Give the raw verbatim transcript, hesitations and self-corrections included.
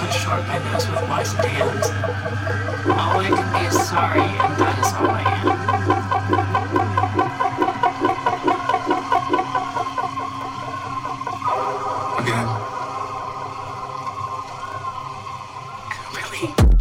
to short my nose with poisoned hands. All I can be is sorry, and that is all I am. Again. Really?